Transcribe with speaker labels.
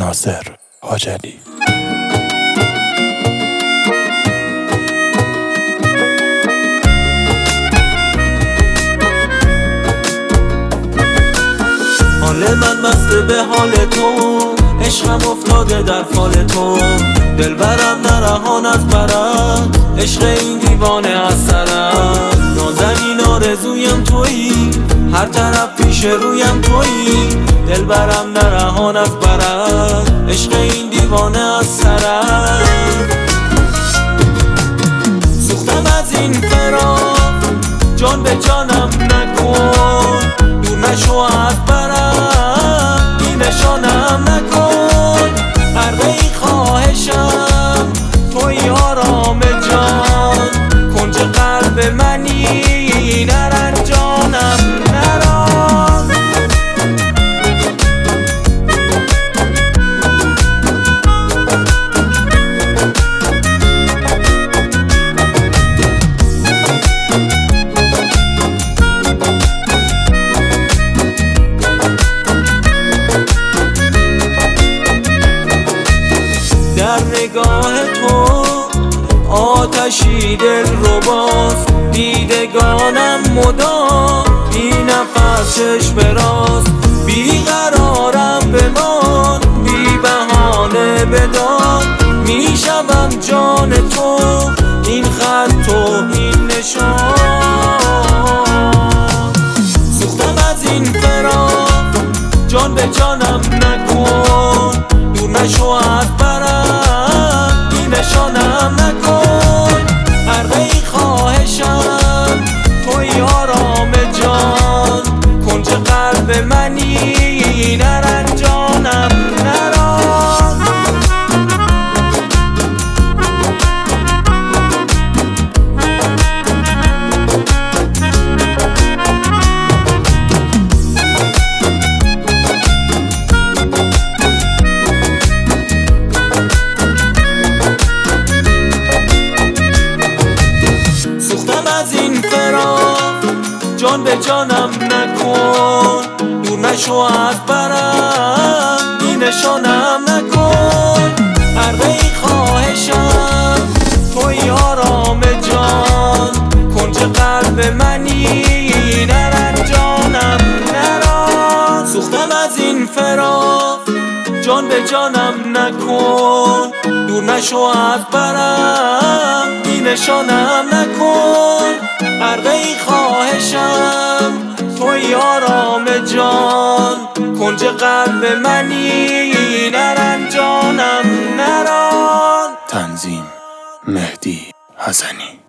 Speaker 1: ناصر حاجلی.
Speaker 2: حال من بسته به حال تو، عشقم افتاده در فال تو. دلبرم نرهان از برد، عشق این دیوانه از سرم. نازنین آرزویم تویی، هر طرف پیش رویم تویی. دلبرم نرهان از برد، عشق این دیوانه از سرم. سوختم از این فراق، جان به جانم نکن. دور نشو از برم، بی نشانم نکن. غرقه این خواهشم، توی آرام جان. کنج قلب منی، نرنجانم نران. در نگاه تو آتشی دل رباست. دیدگانم مدام بی نفس چشم راست. بی قرارم بمان، بی بهانه بدان. می شوم جان تو، این خط و این نشان. سوختم از این فراق، جان به جانم نکن. دور نشو از برم، بی نشانم نکن. غرقه این خواهشم، توی آرام جان. کنج قلب منی، نرنجانم نران. از این فراق، جان به جانم نکن. دور نشو از برم، بی نشانم نکن. غرقه این خواهشم، توی آرام جان. کنج قلب منی، نرنجانم نران. سوختم از این فراق، جان به جانم نکن. دور نشو از برم، بی نشانم نکن. غرقه این خواهشم، توی آرام جان. کنج قلب منی، نرنجانم نران.
Speaker 1: تنظیم مهدی حسنی.